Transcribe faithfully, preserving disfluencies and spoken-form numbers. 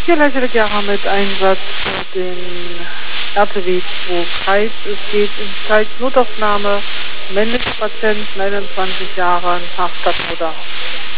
Hier Leisele Chiara mit Einsatz für den R T W zwei Kreis. Es geht in Zeitnotaufnahme, männlicher Patient, neunundzwanzig Jahre, Nachstadtmutter.